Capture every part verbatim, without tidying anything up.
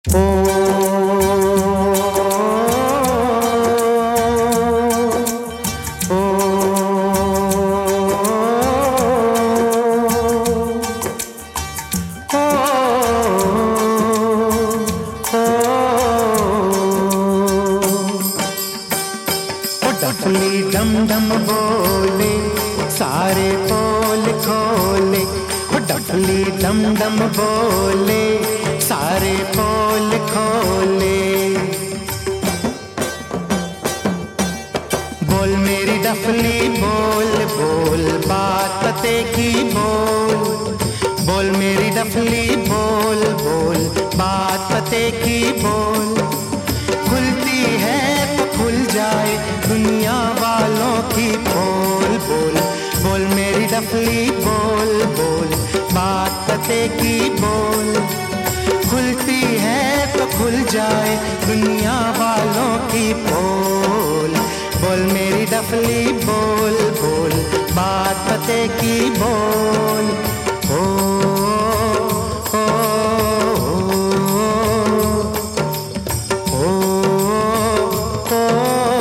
डफली डम डम बोले सारे पोल खोले, हो डफली डम डम बोले सारे पोल खोले। बोल मेरी डफली बोल बोल बात पते की बोल, बोल मेरी डफली बोल बोल बात पते की बोल। खुलती है तो खुल जाए दुनिया वालों की पोल, बोल बोल मेरी डफली बोल बोल बात पते की बोल। खुलती है तो खुल जाए दुनिया वालों की पोल, बोल मेरी डफली बोल बोल बात पते की बोल। ओ, ओ, ओ, ओ, ओ।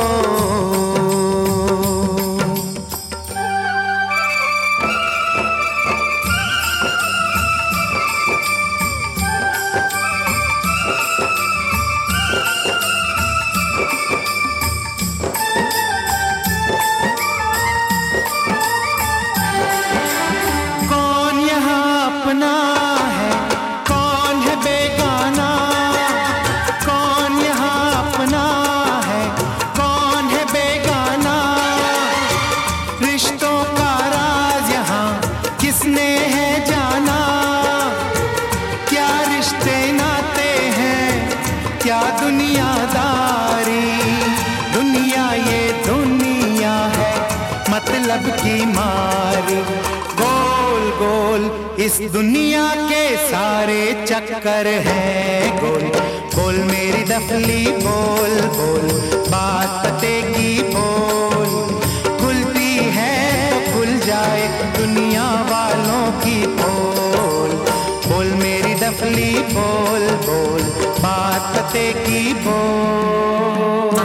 किसने है जाना क्या रिश्ते नाते हैं, क्या दुनियादारी। दुनिया ये दुनिया है मतलब की मारी। गोल गोल इस दुनिया के सारे चक्कर हैं गोल, बोल मेरी डफली बोल बोल बात पते की बोल। खुलती है तो खुल जाए दुनिया वालों की पोल, बोल मेरी डफली बोल बोल बात पते की बोल।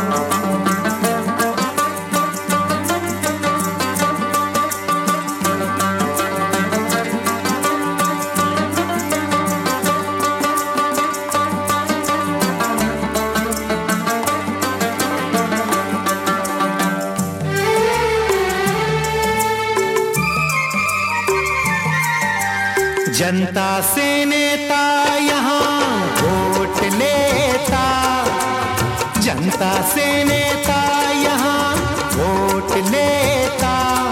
जनता से नेता यहाँ वोट लेता, जनता से नेता यहाँ वोट लेता।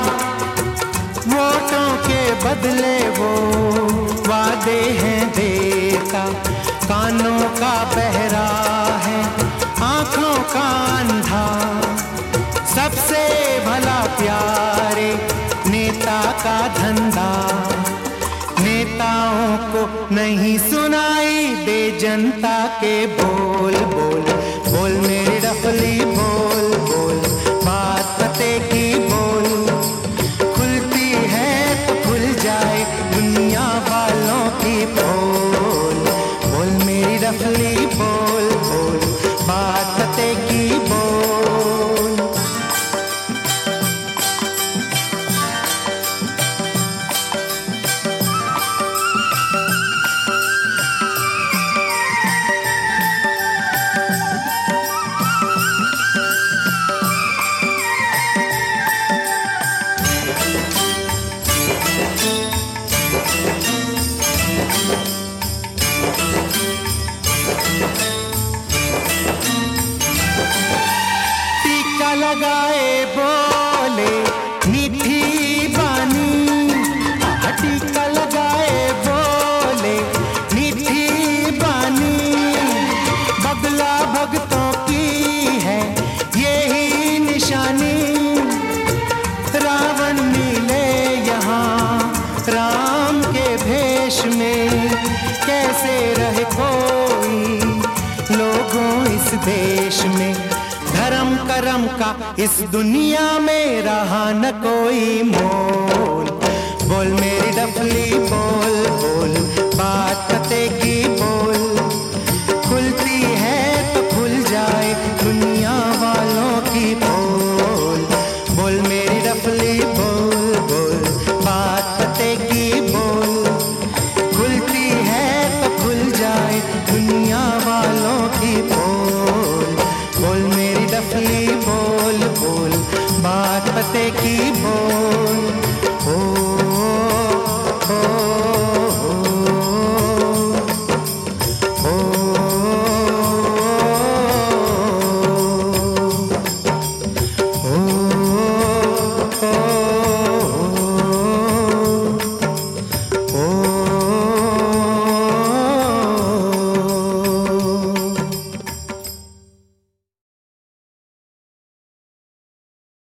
वोटों के बदले वो वादे हैं देता। कानों का बहरा है आंखों का अंधा, सबसे भला प्यारे नेता का धंधा। नेताओं को नहीं सुनाई दे जनता के बोल, बोल बोल मेरी डफली बोल बोल बात पते की बोल। खुलती है तो खुल जाए दुनिया वालों की पोल, बोल मेरी डफली बोल बोल बात पते की बोल। टीका लगाए बोले मीठी बानी, टीका लगाए बोले मीठी बानी। बगला भगतों की है यही निशानी। रावण मिले यहाँ राम के भेष में, कैसे रहे कोई लोगों इस देश में। धर्म करम का इस दुनिया में रहा न कोई मोल, बोल मेरी डफली बोल बोल